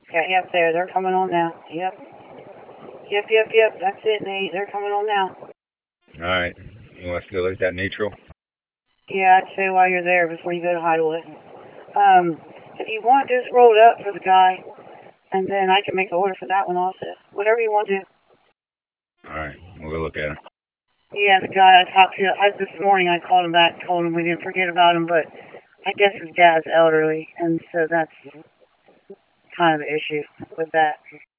Yeah, yep, there. They're coming on now. Yep. Yep. That's it, Nate. They're coming on now. Alright. You want us to go look at that neutral? Yeah, I'd say while you're there before you go to Hideaway. If you want, just roll it up for the guy, and then I can make the order for that one also. Whatever you want to do. Alright. We'll go look at him. Yeah, the guy I talked to this morning, I called him back, told him we didn't forget about him, but I guess his dad's elderly, and so that's kind of the issue with that.